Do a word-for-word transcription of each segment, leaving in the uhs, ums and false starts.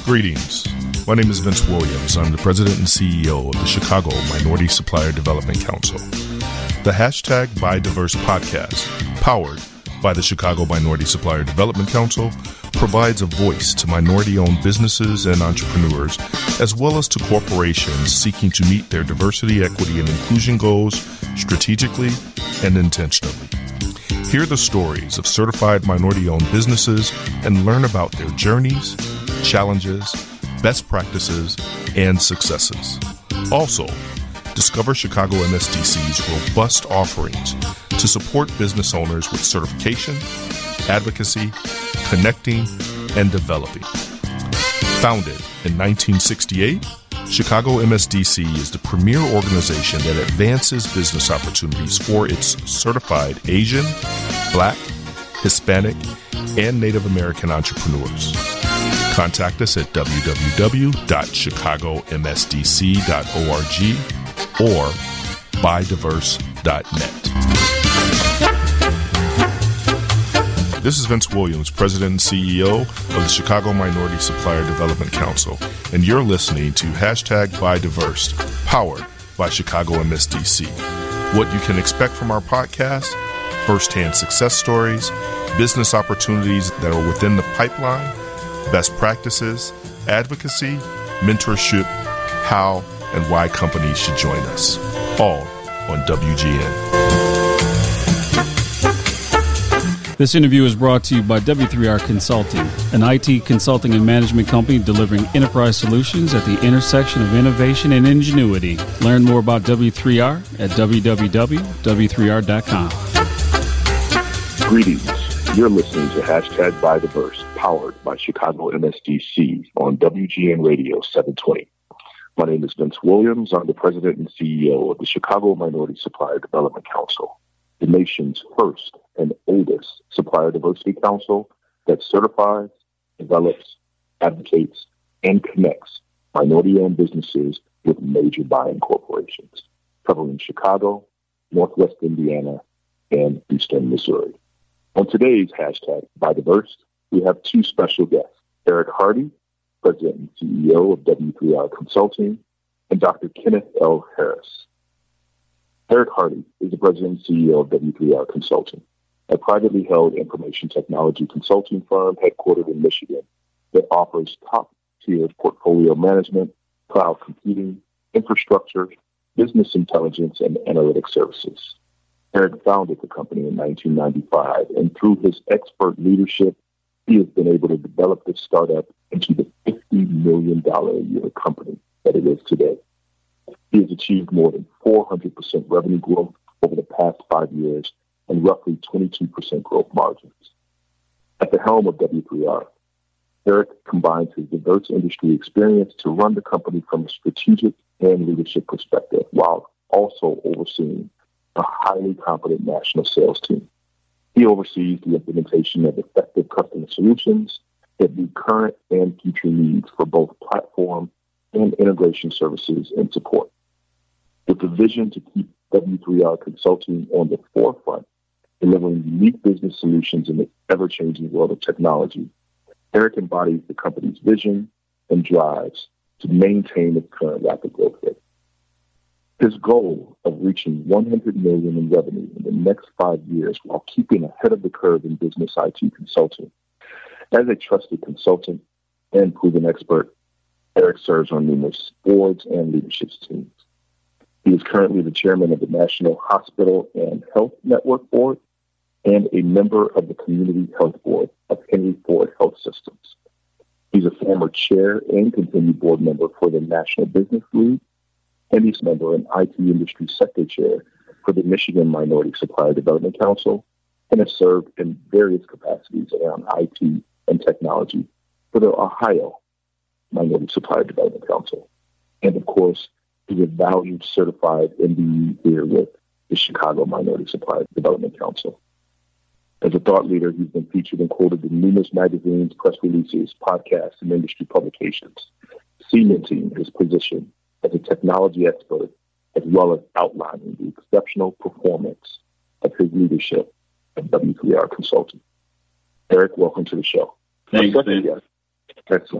Greetings. My name is Vince Williams. I'm the president and C E O of the Chicago Minority Supplier Development Council. The hashtag Buy Diverse podcast, powered by the Chicago Minority Supplier Development Council, provides a voice to minority-owned businesses and entrepreneurs, as well as to corporations seeking to meet their diversity, equity, and inclusion goals strategically and intentionally. Hear the stories of certified minority-owned businesses and learn about their journeys, challenges, best practices, and successes. Also, discover Chicago M S D C's robust offerings to support business owners with certification, advocacy, connecting, and developing. Founded in nineteen sixty-eight, Chicago M S D C is the premier organization that advances business opportunities for its certified Asian, Black, Hispanic, and Native American entrepreneurs. Contact us at w w w dot chicago m s d c dot org or buy diverse dot net. This is Vince Williams, President and C E O of the Chicago Minority Supplier Development Council, and you're listening to hashtag Buy Diverse, powered by Chicago M S D C. What you can expect from our podcast: firsthand success stories, business opportunities that are within the pipeline, best practices, advocacy, mentorship, how and why companies should join us, all on W G N. This interview is brought to you by W three R Consulting, an I T consulting and management company delivering enterprise solutions at the intersection of innovation and ingenuity. Learn more about W three R at w w w dot w three r dot com. Greetings. You're listening to hashtag Buy Diverse, powered by Chicago M S D C on W G N Radio seven twenty. My name is Vince Williams. I'm the president and C E O of the Chicago Minority Supplier Development Council, the nation's first and oldest supplier diversity council that certifies, develops, advocates, and connects minority-owned businesses with major buying corporations, covering Chicago, Northwest Indiana, and Eastern Missouri. On today's hashtag Buy Diverse, we have two special guests, Eric Hardy, President and C E O of W three R Consulting, and Doctor Kenneth L. Harris. Eric Hardy is the President and C E O of W three R Consulting, a privately held information technology consulting firm headquartered in Michigan that offers top-tier portfolio management, cloud computing, infrastructure, business intelligence, and analytics services. Eric founded the company in nineteen ninety-five, and through his expert leadership, he has been able to develop this startup into the fifty million dollars a year company that it is today. He has achieved more than four hundred percent revenue growth over the past five years and roughly twenty-two percent growth margins. At the helm of W three R, Eric combines his diverse industry experience to run the company from a strategic and leadership perspective, while also overseeing a highly competent national sales team. He oversees the implementation of effective customer solutions that meet current and future needs for both platform and integration services and support. With the vision to keep W three R Consulting on the forefront, delivering unique business solutions in the ever-changing world of technology, Eric embodies the company's vision and drives to maintain its current rapid growth rate. His goal of reaching one hundred million dollars in revenue in the next five years while keeping ahead of the curve in business I T consulting. As a trusted consultant and proven expert, Eric serves on numerous boards and leadership teams. He is currently the chairman of the National Hospital and Health Network Board and a member of the Community Health Board of Henry Ford Health Systems. He's a former chair and continued board member for the National Business League, and he's a member and I T industry sector chair for the Michigan Minority Supplier Development Council, and has served in various capacities around I T and technology for the Ohio Minority Supplier Development Council. And of course, he's a valued certified M B E here with the Chicago Minority Supplier Development Council. As a thought leader, he's been featured and quoted in numerous magazines, press releases, podcasts, and industry publications, cementing his position as a technology expert, as well as outlining the exceptional performance of his leadership at W three R Consulting. Eric, welcome to the show. Thanks, man. Excellent.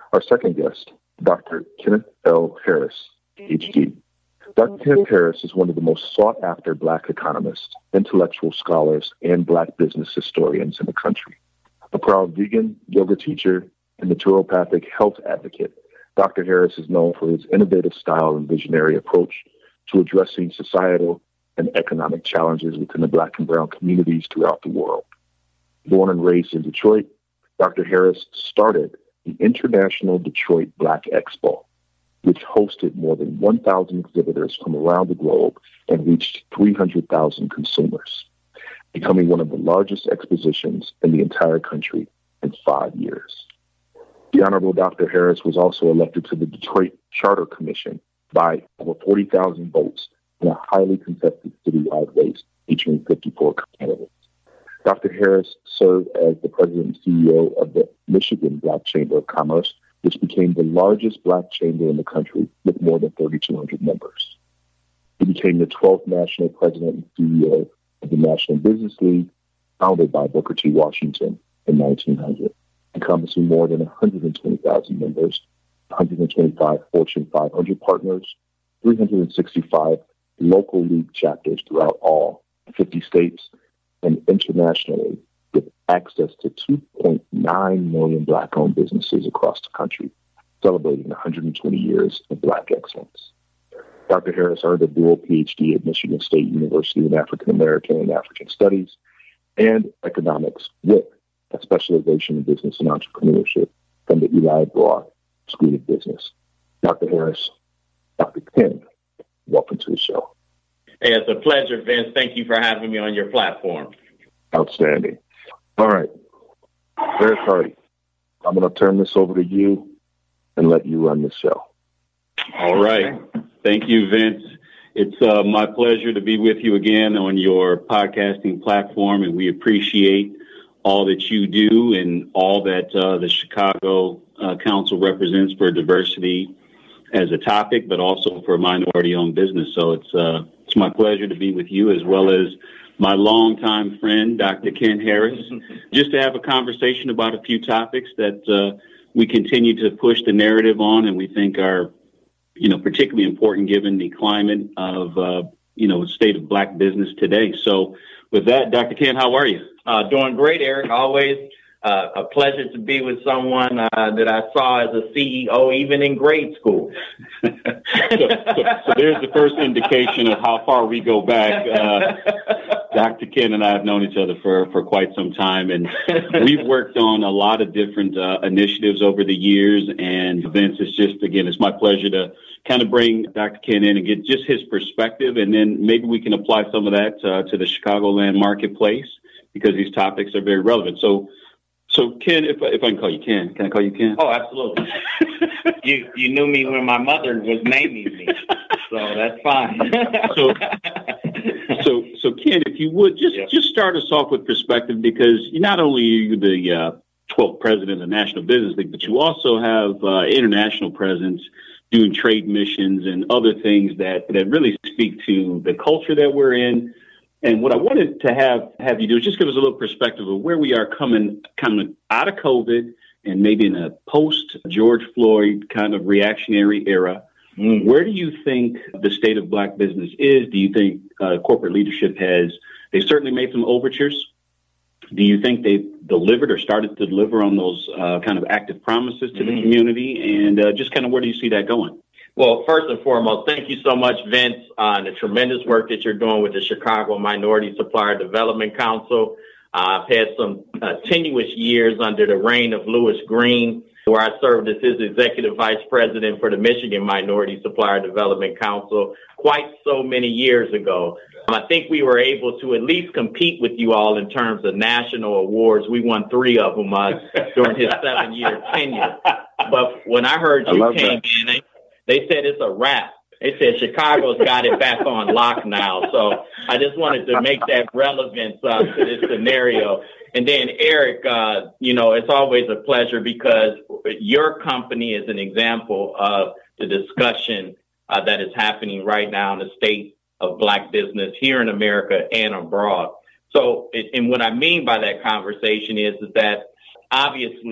Our second guest, Doctor Kenneth L. Harris, P H D. Doctor Kenneth Harris is one of the most sought-after Black economists, intellectual scholars, and Black business historians in the country. A proud vegan, yoga teacher, and naturopathic health advocate, Doctor Harris is known for his innovative style and visionary approach to addressing societal and economic challenges within the Black and brown communities throughout the world. Born and raised in Detroit, Doctor Harris started the International Detroit Black Expo, which hosted more than one thousand exhibitors from around the globe and reached three hundred thousand consumers, becoming one of the largest expositions in the entire country in five years. The Honorable Doctor Harris was also elected to the Detroit Charter Commission by over forty thousand votes in a highly contested citywide race featuring fifty-four candidates. Doctor Harris served as the president and C E O of the Michigan Black Chamber of Commerce, which became the largest Black chamber in the country with more than three thousand two hundred members. He became the twelfth national president and C E O of the National Business League, founded by Booker T. Washington in nineteen hundred, encompassing more than one hundred twenty thousand members, one hundred twenty-five Fortune five hundred partners, three hundred sixty-five local league chapters throughout all fifty states, and internationally, with access to two point nine million Black-owned businesses across the country, celebrating one hundred twenty years of Black excellence. Doctor Harris earned a dual P H D at Michigan State University in African American and African Studies and Economics with a specialization in business and entrepreneurship from the Eli Broad School of Business. Doctor Harris, Doctor Ken, welcome to the show. Hey, it's a pleasure, Vince. Thank you for having me on your platform. Outstanding. All right. Very sorry. I'm going to turn this over to you and let you run the show. All right. Thank you, Vince. It's uh, my pleasure to be with you again on your podcasting platform, and we appreciate all that you do and all that uh, the Chicago uh, Council represents for diversity as a topic, but also for minority-owned business. So it's uh, it's my pleasure to be with you, as well as my longtime friend, Doctor Ken Harris, just to have a conversation about a few topics that uh, we continue to push the narrative on, and we think are, you know, particularly important given the climate of, uh, you know, state of Black business today. So with that, Doctor Ken, how are you? Uh, doing great, Eric. Always uh, a pleasure to be with someone uh, that I saw as a C E O, even in grade school. so, so, so there's the first indication of how far we go back. Uh, Doctor Ken and I have known each other for, for quite some time, and we've worked on a lot of different uh, initiatives over the years. And Vince, it's just, again, it's my pleasure to kind of bring Doctor Ken in and get just his perspective, and then maybe we can apply some of that uh, to the Chicagoland marketplace, because these topics are very relevant. So, so Ken, if if I can call you Ken, can I call you Ken? Oh, absolutely. you you knew me when my mother was naming me, so that's fine. so, so, so Ken, if you would just yeah. just start us off with perspective, because not only are you the uh, twelfth president of the National Business League, but you also have uh, international presence, doing trade missions and other things that that really speak to the culture that we're in. And what I wanted to have have you do is just give us a little perspective of where we are coming coming out of COVID, and maybe in a post George Floyd kind of reactionary era. Mm. Where do you think the state of Black business is? Do you think uh, corporate leadership has, they've certainly made some overtures. Do you think they've delivered or started to deliver on those uh, kind of active promises to mm. the community? And uh, just kind of where do you see that going? Well, first and foremost, thank you so much, Vince, on the tremendous work that you're doing with the Chicago Minority Supplier Development Council. Uh, I've had some uh, tenuous years under the reign of Louis Green, where I served as his executive vice president for the Michigan Minority Supplier Development Council quite so many years ago. I think we were able to at least compete with you all in terms of national awards. We won three of them uh, during his seven-year tenure. But when I heard you I came that. in, they said it's a wrap. They said Chicago's got it back on lock now. So I just wanted to make that relevance uh, to this scenario. And then, Eric, uh, you know, it's always a pleasure, because your company is an example of the discussion uh, that is happening right now in the state of Black business here in America and abroad. So, and what I mean by that conversation is, is that obviously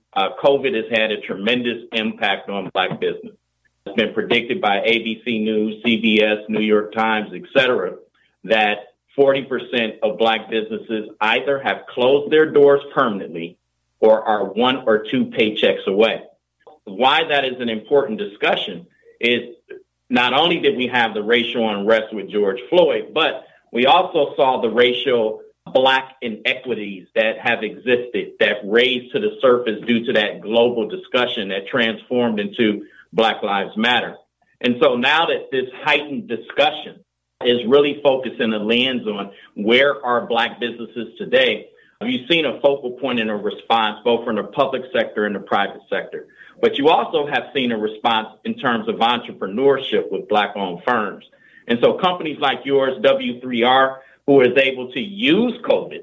uh, COVID has had a tremendous impact on Black business. It's been predicted by A B C News, C B S, New York Times, et cetera, that forty percent of Black businesses either have closed their doors permanently or are one or two paychecks away. Why that is an important discussion is not only did we have the racial unrest with George Floyd, but we also saw the racial Black inequities that have existed that raised to the surface due to that global discussion that transformed into Black Lives Matter. And so now that this heightened discussion is really focusing the lens on where are Black businesses today, you've seen a focal point in a response both from the public sector and the private sector. But you also have seen a response in terms of entrepreneurship with Black-owned firms. And so companies like yours, W three R, who is able to use COVID,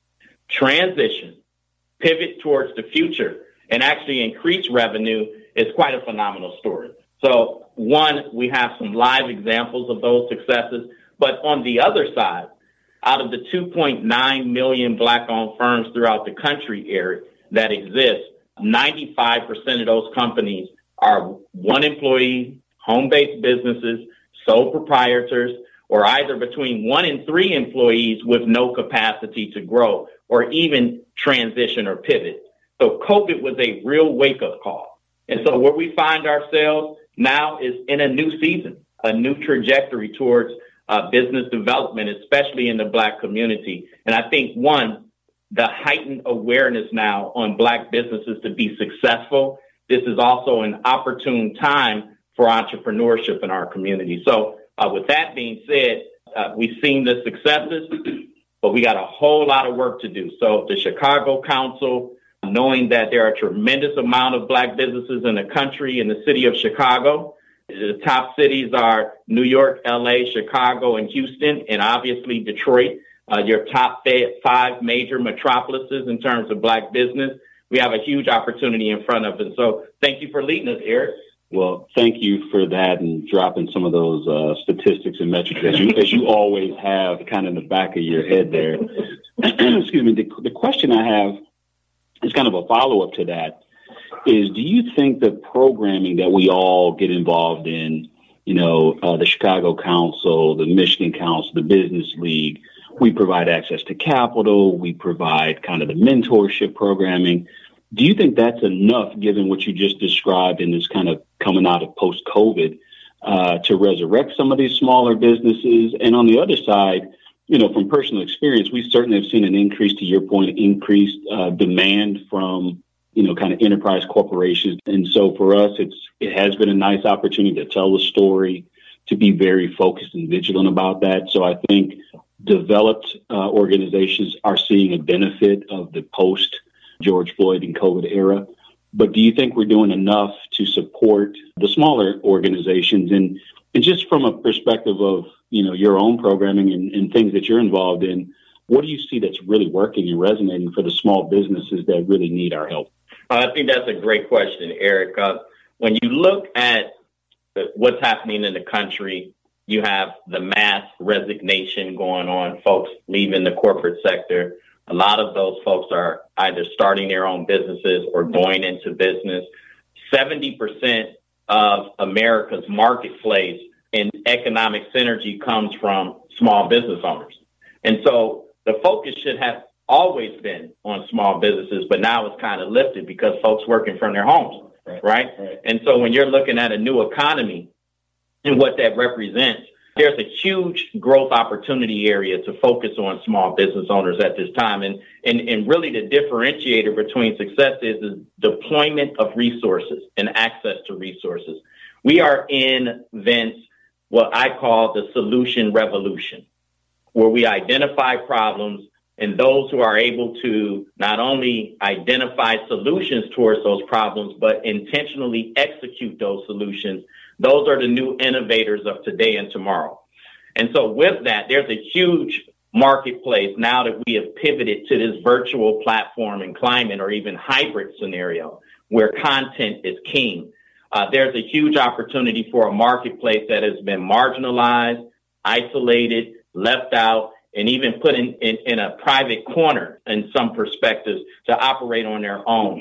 transition, pivot towards the future, and actually increase revenue is quite a phenomenal story. So, one, we have some live examples of those successes. But on the other side, out of the two point nine million Black-owned firms throughout the country area that exist, ninety-five percent of those companies are one employee, home-based businesses, sole proprietors, or either between one and three employees with no capacity to grow or even transition or pivot. So COVID was a real wake-up call. And so where we find ourselves now is in a new season, a new trajectory towards uh, business development, especially in the Black community. And I think, one, the heightened awareness now on Black businesses to be successful. This is also an opportune time for entrepreneurship in our community. So uh, with that being said, uh, we've seen the successes, but we got a whole lot of work to do. So the Chicago Council, knowing that there are a tremendous amount of Black businesses in the country, in the city of Chicago. The top cities are New York, L A, Chicago, and Houston, and obviously Detroit, uh, your top five major metropolises in terms of Black business. We have a huge opportunity in front of us. So thank you for leading us, Eric. Well, thank you for that and dropping some of those uh, statistics and metrics as you, as you always have kind of in the back of your head there. Excuse me. The, the question I have is kind of a follow-up to that is, do you think the programming that we all get involved in, you know, uh, the Chicago Council, the Michigan Council, the Business League, we provide access to capital, we provide kind of the mentorship programming. Do you think that's enough, given what you just described in this kind of coming out of post-COVID, uh, to resurrect some of these smaller businesses? And on the other side, you know, from personal experience, we certainly have seen an increase, to your point, increased uh, demand from, you know, kind of enterprise corporations. And so for us, it's it has been a nice opportunity to tell the story, to be very focused and vigilant about that. So I think developed uh, organizations are seeing a benefit of the post-George Floyd and COVID era. But do you think we're doing enough to support the smaller organizations? And, and just from a perspective of, you know, your own programming and, and things that you're involved in, what do you see that's really working and resonating for the small businesses that really need our help? I think that's a great question, Eric. Uh, when you look at what's happening in the country, you have the mass resignation going on, folks leaving the corporate sector. A lot of those folks are either starting their own businesses or going into business. seventy percent of America's marketplace and economic synergy comes from small business owners. And so the focus should have always been on small businesses, but now it's kind of lifted because folks working from their homes, right? right? right. And so when you're looking at a new economy and what that represents, there's a huge growth opportunity area to focus on small business owners at this time. And, and, and really the differentiator between success is, is deployment of resources and access to resources. We are in, Vince, what I call the solution revolution, where we identify problems, and those who are able to not only identify solutions towards those problems, but intentionally execute those solutions, those are the new innovators of today and tomorrow. And so with that, there's a huge marketplace now that we have pivoted to this virtual platform and climate or even hybrid scenario where content is king. Uh, there's a huge opportunity for a marketplace that has been marginalized, isolated, left out, and even put in, in, in a private corner in some perspectives to operate on their own.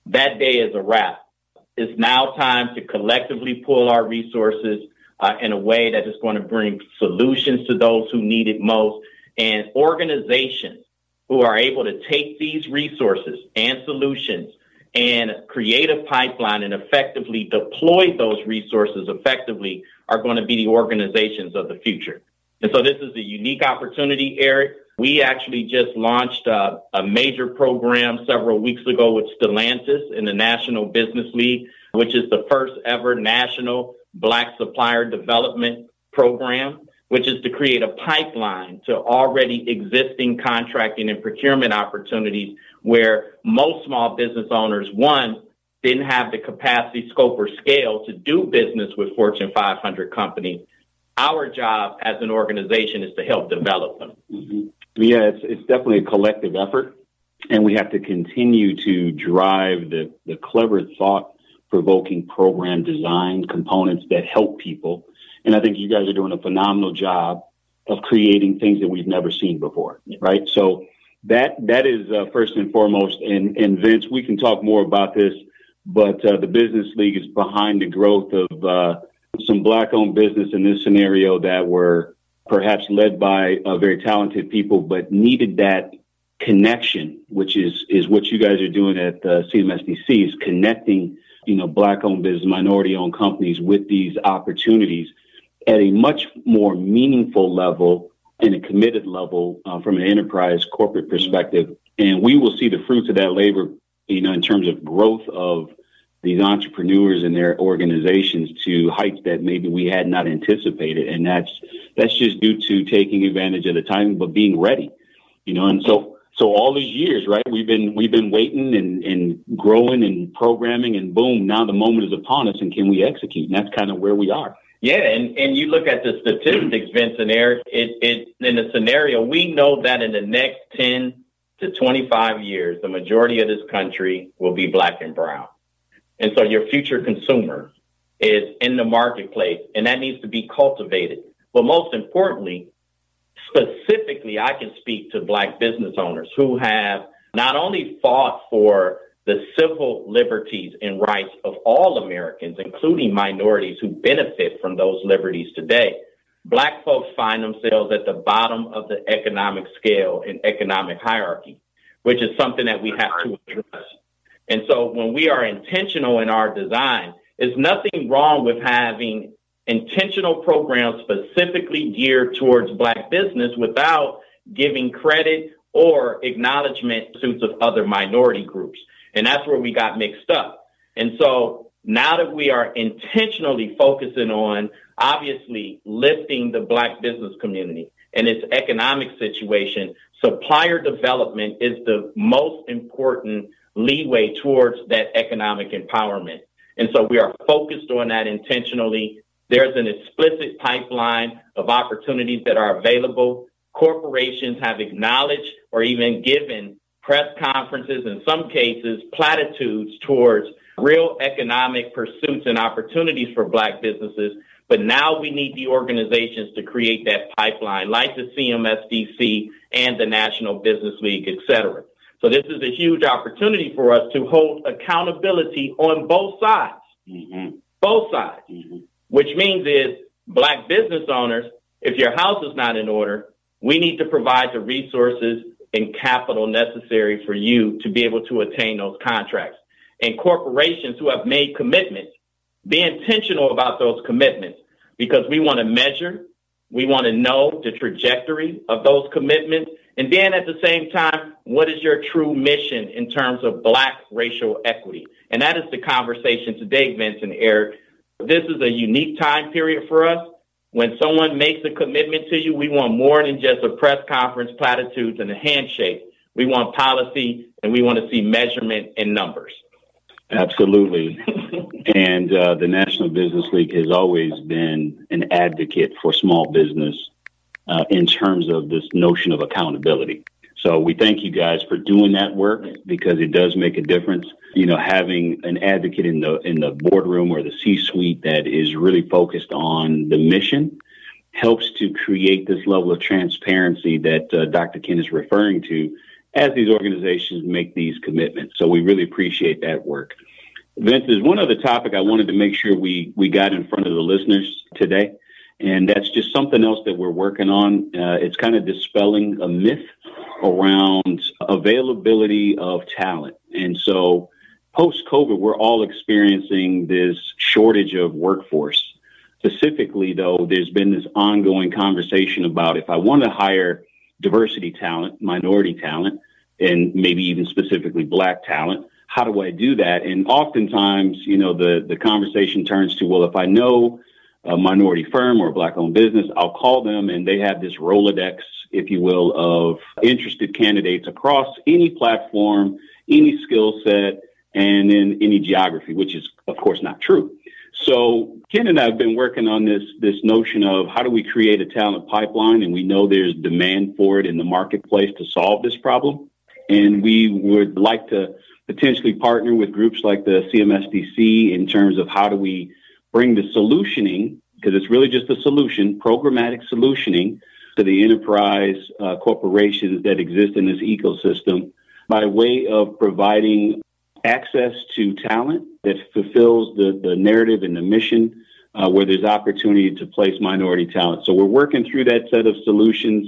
that day is a wrap. It's now time to collectively pull our resources uh, in a way that is going to bring solutions to those who need it most, and organizations who are able to take these resources and solutions and create a pipeline and effectively deploy those resources effectively are going to be the organizations of the future. And so this is a unique opportunity, Eric. We actually just launched uh, a major program several weeks ago with Stellantis in the National Business League, which is the first ever national Black supplier development program, which is to create a pipeline to already existing contracting and procurement opportunities where most small business owners, one, didn't have the capacity, scope, or scale to do business with Fortune five hundred companies. Our job as an organization is to help develop them. Mm-hmm. Yeah, it's, it's definitely a collective effort, and we have to continue to drive the, the clever, thought-provoking program design components that help people. And I think you guys are doing a phenomenal job of creating things that we've never seen before, right? So that that is uh, first and foremost. And, and Vince, we can talk more about this, but uh, the Business League is behind the growth of uh, some Black-owned business in this scenario that were perhaps led by uh, very talented people, but needed that connection, which is is what you guys are doing at uh, C M S D C, is connecting, you know, Black-owned business, minority-owned companies with these opportunities at a much more meaningful level and a committed level uh, from an enterprise corporate perspective. And we will see the fruits of that labor, you know, in terms of growth of these entrepreneurs and their organizations to heights that maybe we had not anticipated. And that's that's just due to taking advantage of the timing, but being ready, you know. And so so all these years, right, we've been we've been waiting and, and growing and programming, and boom, now the moment is upon us, and can we execute? And that's kind of where we are. Yeah, and, and you look at the statistics, Vince and Eric, it, it in the scenario, we know that in the next ten to twenty-five years, the majority of this country will be Black and brown. And so your future consumer is in the marketplace, and that needs to be cultivated. But most importantly, specifically, I can speak to Black business owners who have not only fought for the civil liberties and rights of all Americans, including minorities who benefit from those liberties today. Black folks find themselves at the bottom of the economic scale and economic hierarchy, which is something that we have to address. And so when we are intentional in our design, there's nothing wrong with having intentional programs specifically geared towards Black business without giving credit or acknowledgement to of other minority groups. And that's where we got mixed up. And so now that we are intentionally focusing on, obviously, lifting the Black business community and its economic situation, supplier development is the most important leeway towards that economic empowerment. And so we are focused on that intentionally. There's an explicit pipeline of opportunities that are available. Corporations have acknowledged or even given press conferences, in some cases, platitudes towards real economic pursuits and opportunities for Black businesses. But now we need the organizations to create that pipeline, like the C M S D C and the National Business League, et cetera. So this is a huge opportunity for us to hold accountability on both sides, mm-hmm. both sides, mm-hmm. which means is Black business owners, if your house is not in order, we need to provide the resources and capital necessary for you to be able to attain those contracts. And corporations who have made commitments, be intentional about those commitments, because we want to measure, we want to know the trajectory of those commitments. And then at the same time, what is your true mission in terms of Black racial equity? And that is the conversation today, Vince and Eric. This is a unique time period for us. When someone makes a commitment to you, we want more than just a press conference, platitudes, and a handshake. We want policy, and we want to see measurement in numbers. Absolutely. And uh, the National Business League has always been an advocate for small business uh, in terms of this notion of accountability. So we thank you guys for doing that work, because it does make a difference. You know, having an advocate in the in the boardroom or the C-suite that is really focused on the mission helps to create this level of transparency that uh, Doctor Ken is referring to, as these organizations make these commitments. So we really appreciate that work. Vince, there's one other topic I wanted to make sure we, we got in front of the listeners today, and that's just something else that we're working on. Uh, it's kind of dispelling a myth around availability of talent. And so post-COVID, we're all experiencing this shortage of workforce. Specifically, though, there's been this ongoing conversation about if I want to hire diversity talent, minority talent, and maybe even specifically Black talent, how do I do that? And oftentimes, you know, the, the conversation turns to, well, if I know a minority firm or a Black-owned business, I'll call them and they have this Rolodex, if you will, of interested candidates across any platform, any skill set, and in any geography, which is, of course, not true. So Ken and I have been working on this, this notion of how do we create a talent pipeline, and we know there's demand for it in the marketplace to solve this problem. And we would like to potentially partner with groups like the C M S D C in terms of how do we bring the solutioning, because it's really just a solution, programmatic solutioning to the enterprise uh, corporations that exist in this ecosystem by way of providing access to talent that fulfills the, the narrative and the mission uh, where there's opportunity to place minority talent. So we're working through that set of solutions.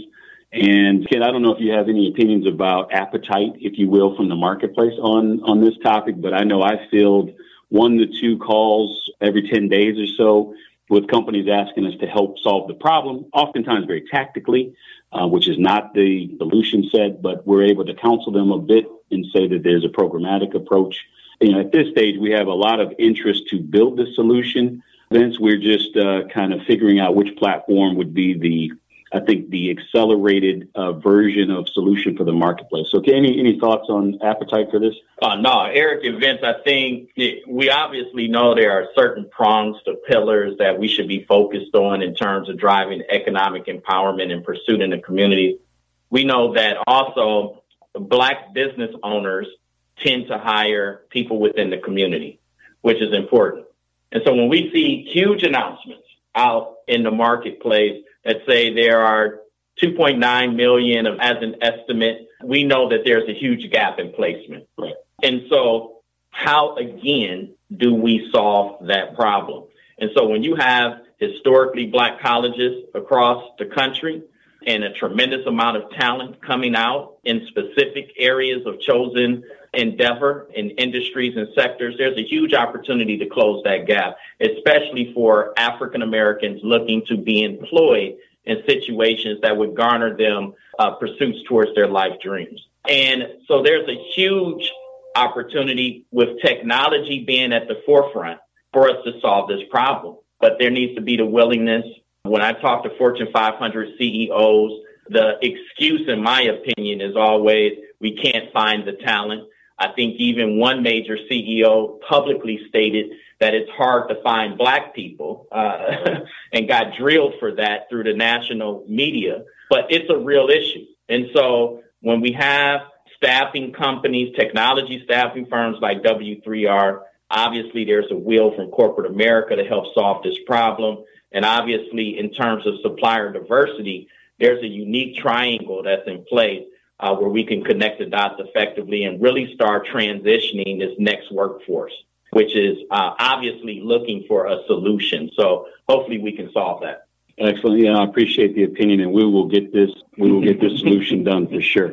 And Ken, I don't know if you have any opinions about appetite, if you will, from the marketplace on, on this topic, but I know I field one to two calls every ten days or so with companies asking us to help solve the problem, oftentimes very tactically, uh, which is not the solution set, but we're able to counsel them a bit and say that there's a programmatic approach. You know, at this stage, we have a lot of interest to build the solution. Vince, we're just uh, kind of figuring out which platform would be the, I think, the accelerated uh, version of solution for the marketplace. So, any any thoughts on appetite for this? Uh, no, Eric and Vince, I think it, we obviously know there are certain prongs to pillars that we should be focused on in terms of driving economic empowerment and pursuit in the community. We know that also Black business owners tend to hire people within the community, which is important. And so when we see huge announcements out in the marketplace that say there are two point nine million of, as an estimate, we know that there's a huge gap in placement. Right. And so how, again, do we solve that problem? And so when you have historically Black colleges across the country and a tremendous amount of talent coming out in specific areas of chosen endeavor in industries and sectors, there's a huge opportunity to close that gap, especially for African Americans looking to be employed in situations that would garner them uh, pursuits towards their life dreams. And so there's a huge opportunity with technology being at the forefront for us to solve this problem. But there needs to be the willingness. When I talk to Fortune five hundred C E Os, the excuse, in my opinion, is always, we can't find the talent. I think even one major C E O publicly stated that it's hard to find Black people uh, and got drilled for that through the national media. But it's a real issue. And so when we have staffing companies, technology staffing firms like W three R, obviously there's a will from corporate America to help solve this problem. And obviously, in terms of supplier diversity, there's a unique triangle that's in place uh, where we can connect the dots effectively and really start transitioning this next workforce, which is uh, obviously looking for a solution. So hopefully we can solve that. Excellent. Yeah, I appreciate the opinion, and we will get this we will get this solution done for sure.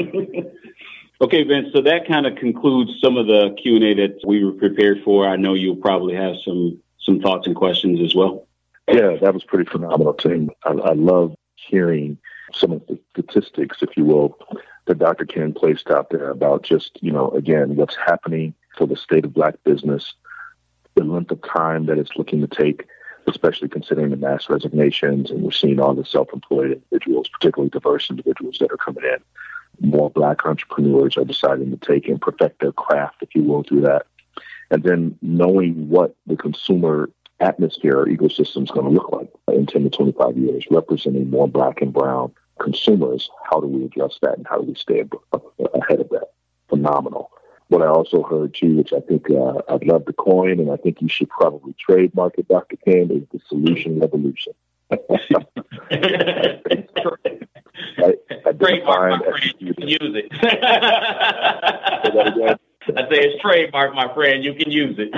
Okay, Vince, so that kind of concludes some of the Q and A that we were prepared for. I know you'll probably have some some thoughts and questions as well. Yeah, that was pretty phenomenal, Tim. I, I love hearing some of the statistics, if you will, that Doctor Ken placed out there about just, you know, again, what's happening for the state of Black business, the length of time that it's looking to take, especially considering the mass resignations, and we're seeing all the self-employed individuals, particularly diverse individuals that are coming in. More Black entrepreneurs are deciding to take and perfect their craft, if you will, through that. And then knowing what the consumer atmosphere or ecosystem is going to look like in ten to twenty-five years, representing more Black and brown consumers. How do we address that, and how do we stay ahead of that? Phenomenal. What I also heard, too, which I think uh, I'd love to coin, and I think you should probably trademark it, Doctor Ken, is the solution revolution. I, I trademark, my friend. You can use it. I say it's trademark, my friend. You can use it.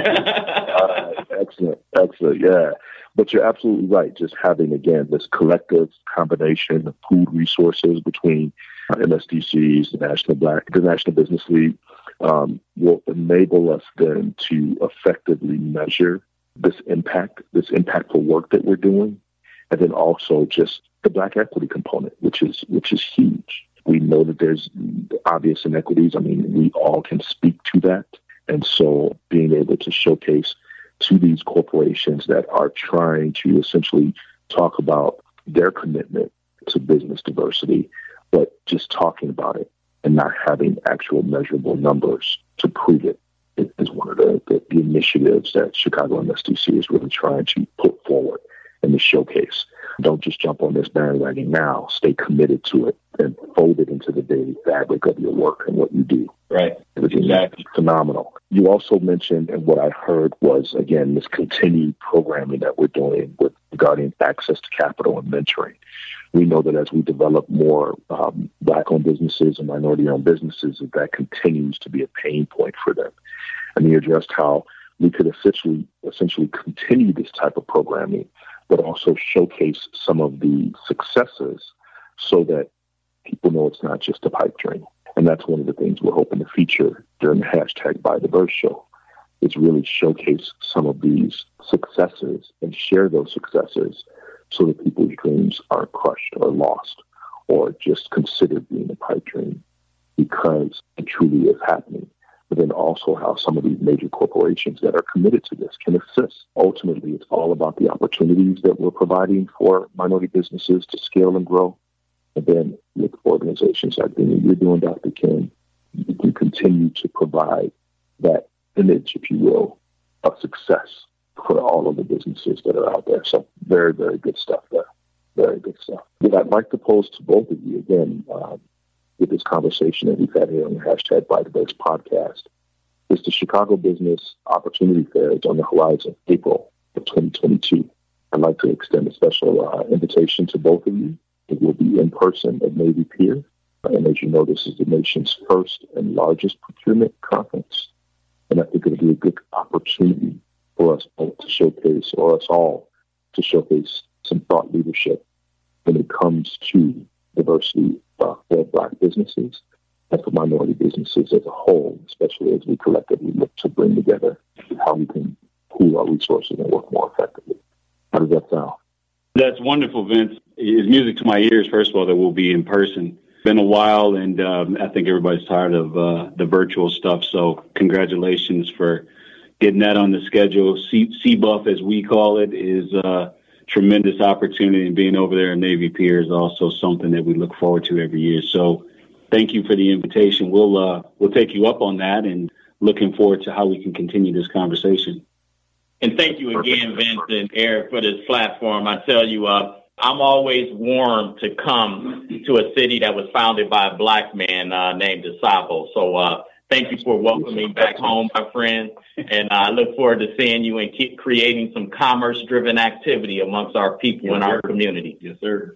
uh, excellent, excellent, yeah. But you're absolutely right. Just having, again, this collective combination of pooled resources between uh, M S D Cs, the National Black, the National Business League, um, will enable us then to effectively measure this impact, this impactful work that we're doing, and then also just the Black equity component, which is which is huge. We know that there's obvious inequities. I mean, we all can speak to that. And so being able to showcase to these corporations that are trying to essentially talk about their commitment to business diversity, but just talking about it and not having actual measurable numbers to prove it is one of the, the, the initiatives that Chicago M S D C is really trying to put forward in the showcase. Don't just jump on this bandwagon now. Stay committed to it and fold it into the daily fabric of your work and what you do. Right. Exactly. Phenomenal. You also mentioned, and what I heard was, again, this continued programming that we're doing with regarding access to capital and mentoring. We know that as we develop more um, Black-owned businesses and minority-owned businesses, that, that continues to be a pain point for them. And you addressed how we could essentially essentially continue this type of programming, but also showcase some of the successes so that people know it's not just a pipe dream. And that's one of the things we're hoping to feature during the hashtag Buy Diverse show, is really showcase some of these successes and share those successes so that people's dreams aren't crushed or lost or just considered being a pipe dream, because it truly is happening. But then also how some of these major corporations that are committed to this can assist. Ultimately, it's all about the opportunities that we're providing for minority businesses to scale and grow. And then with organizations like the you're doing, Doctor Ken, you can continue to provide that image, if you will, of success for all of the businesses that are out there. So very, very good stuff there. Very good stuff. What I'd like to pose to both of you, again, um, with this conversation that we've had here on the hashtag Buy Diverse podcast, is the Chicago Business Opportunity Fair is on the horizon, April of twenty twenty-two. I'd like to extend a special uh, invitation to both of you. It will be in person at Navy Pier. And as you know, this is the nation's first and largest procurement conference. And I think it'll be a good opportunity for us both to showcase, or us all to showcase some thought leadership when it comes to diversity uh, for Black businesses and for minority businesses as a whole, especially as we collectively look to bring together how we can pool our resources and work more effectively. How does that sound? That's wonderful, Vince. It's music to my ears, first of all, that we'll be in person. Been a while, and um, I think everybody's tired of uh, the virtual stuff, so congratulations for getting that on the schedule. C- C-Buff, as we call it, is a tremendous opportunity, and being over there in Navy Pier is also something that we look forward to every year. So thank you for the invitation. We'll uh, we'll take you up on that, and looking forward to how we can continue this conversation. And thank you again, Vince and Eric, for this platform. I tell you, uh, I'm always warm to come to a city that was founded by a Black man uh, named DeSapo. So uh, thank you for welcoming me back home, my friend. And I look forward to seeing you and keep creating some commerce-driven activity amongst our people yes, in our sir. community. Yes, sir.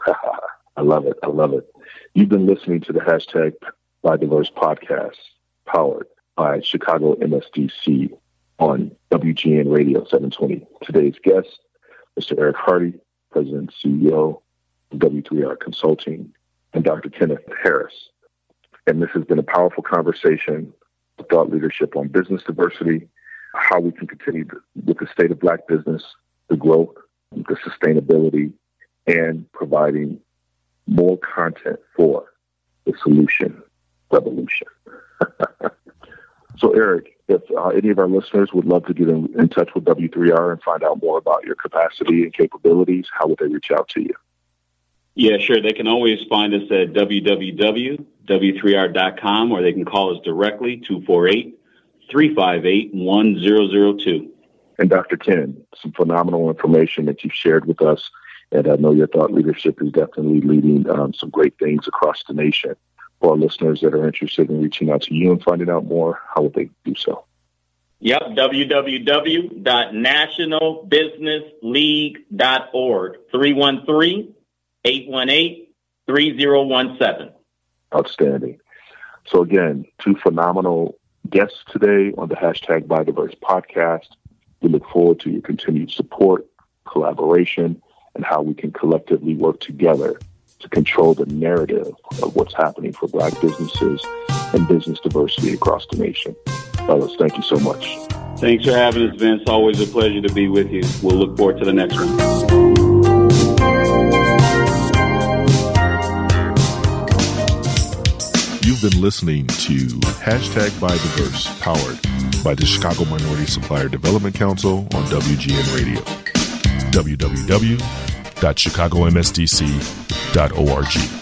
I love it. I love it. You've been listening to the hashtag Buy Diverse podcast, powered by Chicago M S D C on W G N Radio seven twenty. Today's guest, Mister Eric Hardy, President and C E O of W three R Consulting, and Doctor Kenneth Harris. And this has been a powerful conversation, thought leadership on business diversity, how we can continue with the state of Black business, the growth, the sustainability, and providing more content for the solution revolution. So, Eric, if uh, any of our listeners would love to get in, in touch with W three R and find out more about your capacity and capabilities, how would they reach out to you? Yeah, sure. They can always find us at w w w dot w three r dot com, or they can call us directly, two four eight, three five eight, one zero zero two. And Doctor Ken, some phenomenal information that you've shared with us. And I know your thought leadership is definitely leading um, some great things across the nation. For our listeners that are interested in reaching out to you and finding out more, how would they do so? Yep, w w w dot national business league dot org, three one three, eight one eight, three zero one seven. Outstanding. So again, two phenomenal guests today on the hashtag By Diverse podcast. We look forward to your continued support, collaboration, and how we can collectively work together to control the narrative of what's happening for Black businesses and business diversity across the nation. Fellas, thank you so much. Thanks for having us, Vince. Always a pleasure to be with you. We'll look forward to the next one. You've been listening to Hashtag By Diverse, powered by the Chicago Minority Supplier Development Council on W G N Radio. w w w dot chicago m s d c dot org